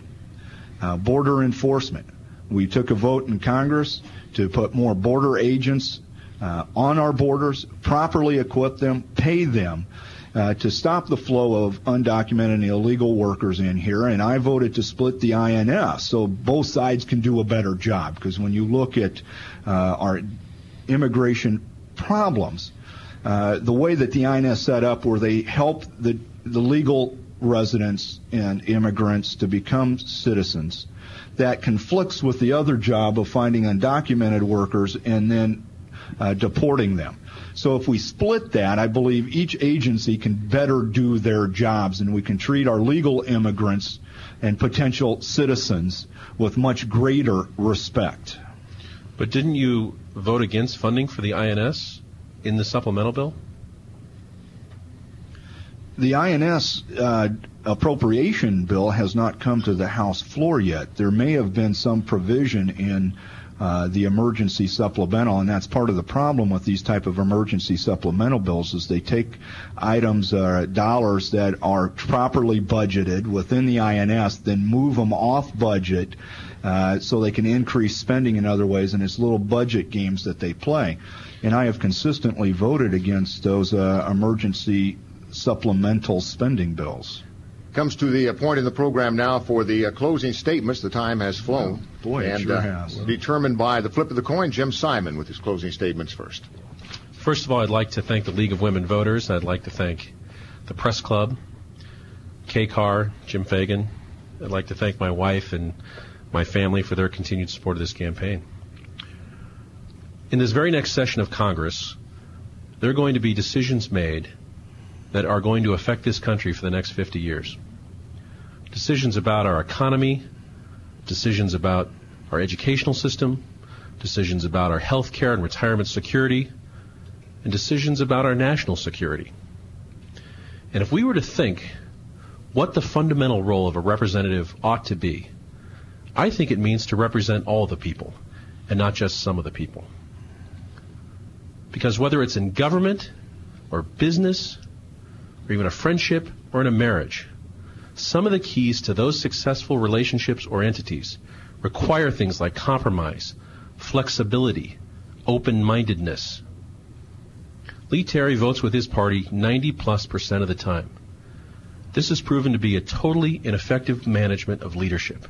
border enforcement. We took a vote in Congress to put more border agents on our borders, properly equip them, pay them to stop the flow of undocumented and illegal workers in here. And I voted to split the INS so both sides can do a better job. Because when you look at our immigration problems, the way that the INS set up, where they help the legal residents and immigrants to become citizens, that conflicts with the other job of finding undocumented workers and then deporting them. So if we split that, I believe each agency can better do their jobs, and we can treat our legal immigrants and potential citizens with much greater respect. But didn't you vote against funding for the INS in the supplemental bill? The INS appropriation bill has not come to the House floor yet. There may have been some provision in the emergency supplemental, and that's part of the problem with these type of emergency supplemental bills, is they take items, dollars that are properly budgeted within the INS, then move them off budget so they can increase spending in other ways, and it's little budget games that they play. And I have consistently voted against those emergency supplemental spending bills. Comes to the point in the program now for the closing statements. The time has flown. Oh, boy, it sure has. Determined by the flip of the coin, Jim Simon with his closing statements first. First of all, I'd like to thank the League of Women Voters. I'd like to thank the Press Club, Kay Carr, Jim Fagan. I'd like to thank my wife and my family for their continued support of this campaign. In this very next session of Congress, there are going to be decisions made that are going to affect this country for the next 50 years. Decisions about our economy, decisions about our educational system, decisions about our health care and retirement security, and decisions about our national security. And if we were to think what the fundamental role of a representative ought to be, I think it means to represent all the people and not just some of the people. Because whether it's in government or business or even a friendship or in a marriage, some of the keys to those successful relationships or entities require things like compromise, flexibility, open-mindedness. Lee Terry votes with his party 90+% of the time. This has proven to be a totally ineffective management of leadership.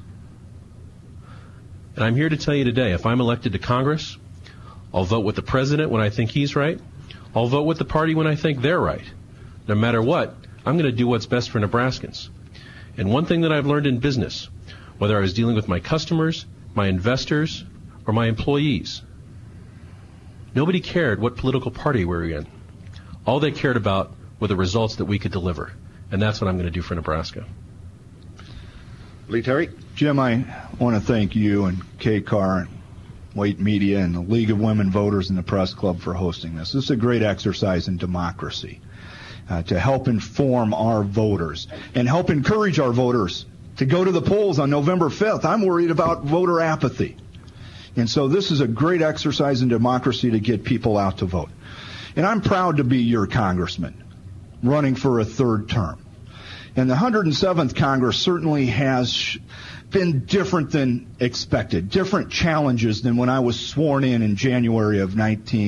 And I'm here to tell you today, if I'm elected to Congress, I'll vote with the president when I think he's right. I'll vote with the party when I think they're right. No matter what, I'm going to do what's best for Nebraskans. And one thing that I've learned in business, whether I was dealing with my customers, my investors, or my employees, nobody cared what political party we were in. All they cared about were the results that we could deliver. And that's what I'm going to do for Nebraska. Lee Terry? Jim, I want to thank you and Kay Carr and Waite Media and the League of Women Voters and the Press Club for hosting this. This is a great exercise in democracy to help inform our voters and help encourage our voters to go to the polls on November 5th. I'm worried about voter apathy. And so this is a great exercise in democracy to get people out to vote. And I'm proud to be your congressman running for a third term. And the 107th Congress certainly has been different than expected, different challenges than when I was sworn in January of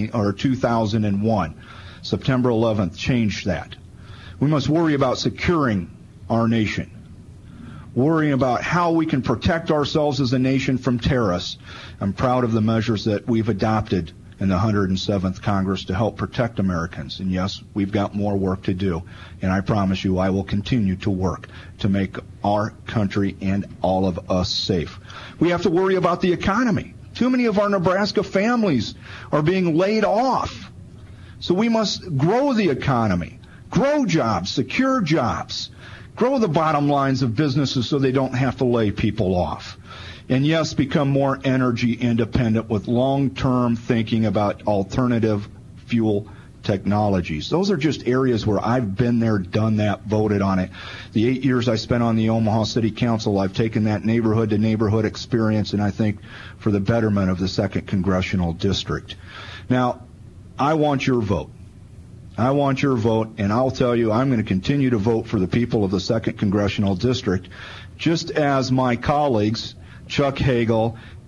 2001. September 11th changed that. We must worry about securing our nation, worrying about how we can protect ourselves as a nation from terrorists. I'm proud of the measures that we've adopted in the 107th Congress to help protect Americans. And yes, we've got more work to do. And I promise you I will continue to work to make our country and all of us safe. We have to worry about the economy. Too many of our Nebraska families are being laid off. So we must grow the economy, grow jobs, secure jobs, grow the bottom lines of businesses so they don't have to lay people off. And yes, become more energy independent with long-term thinking about alternative fuel technologies. Those are just areas where I've been there, done that, voted on it. The 8 years I spent on the Omaha City Council, I've taken that neighborhood-to-neighborhood experience, and I think for the betterment of the 2nd Congressional District. Now, I want your vote. I want your vote, and I'll tell you I'm going to continue to vote for the people of the 2nd Congressional District, just as my colleagues Chuck Hagel,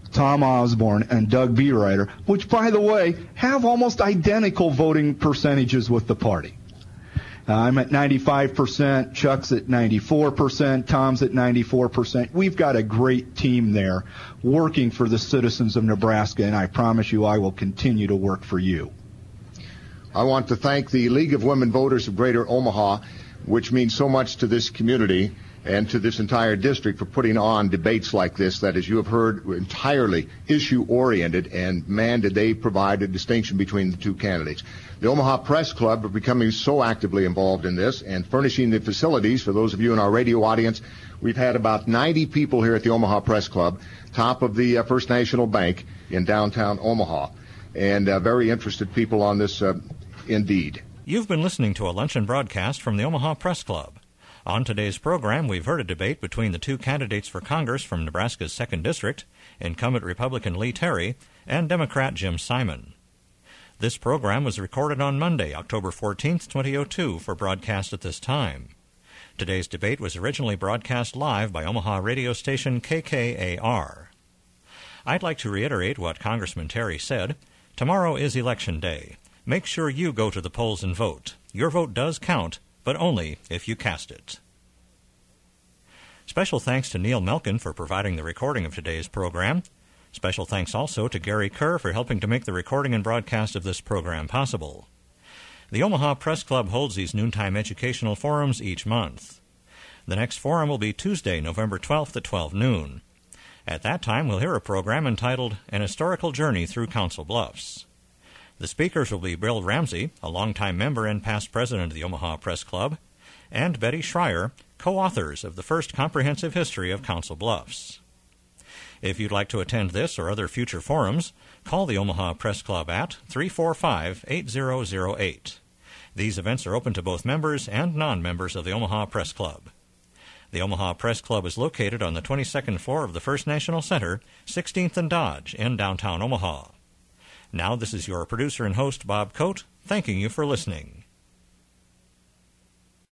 Tom Osborne, and Doug Beereiter, which, by the way, have almost identical voting percentages with the party. I'm at 95%, Chuck's at 94%, Tom's at 94%. We've got a great team there working for the citizens of Nebraska, and I promise you I will continue to work for you. I want to thank the League of Women Voters of Greater Omaha, which means so much to this community and to this entire district, for putting on debates like this that, as you have heard, were entirely issue-oriented, and man, did they provide a distinction between the two candidates. The Omaha Press Club are becoming so actively involved in this and furnishing the facilities. For those of you in our radio audience, we've had about 90 people here at the Omaha Press Club, top of the First National Bank in downtown Omaha, and very interested people on this indeed. You've been listening to a luncheon broadcast from the Omaha Press Club. On today's program, we've heard a debate between the two candidates for Congress from Nebraska's 2nd District, incumbent Republican Lee Terry and Democrat Jim Simon. This program was recorded on Monday, October 14th, 2002, for broadcast at this time. Today's debate was originally broadcast live by Omaha radio station KKAR. I'd like to reiterate what Congressman Terry said. Tomorrow is Election Day. Make sure you go to the polls and vote. Your vote does count, but only if you cast it. Special thanks to Neil Melkin for providing the recording of today's program. Special thanks also to Gary Kerr for helping to make the recording and broadcast of this program possible. The Omaha Press Club holds these noontime educational forums each month. The next forum will be Tuesday, November 12th at 12 noon. At that time, we'll hear a program entitled An Historical Journey Through Council Bluffs. The speakers will be Bill Ramsey, a longtime member and past president of the Omaha Press Club, and Betty Schreier, co-authors of the first comprehensive history of Council Bluffs. If you'd like to attend this or other future forums, call the Omaha Press Club at 345-8008. These events are open to both members and non-members of the Omaha Press Club. The Omaha Press Club is located on the 22nd floor of the First National Center, 16th and Dodge, in downtown Omaha. Now, this is your producer and host, Bob Coate, thanking you for listening.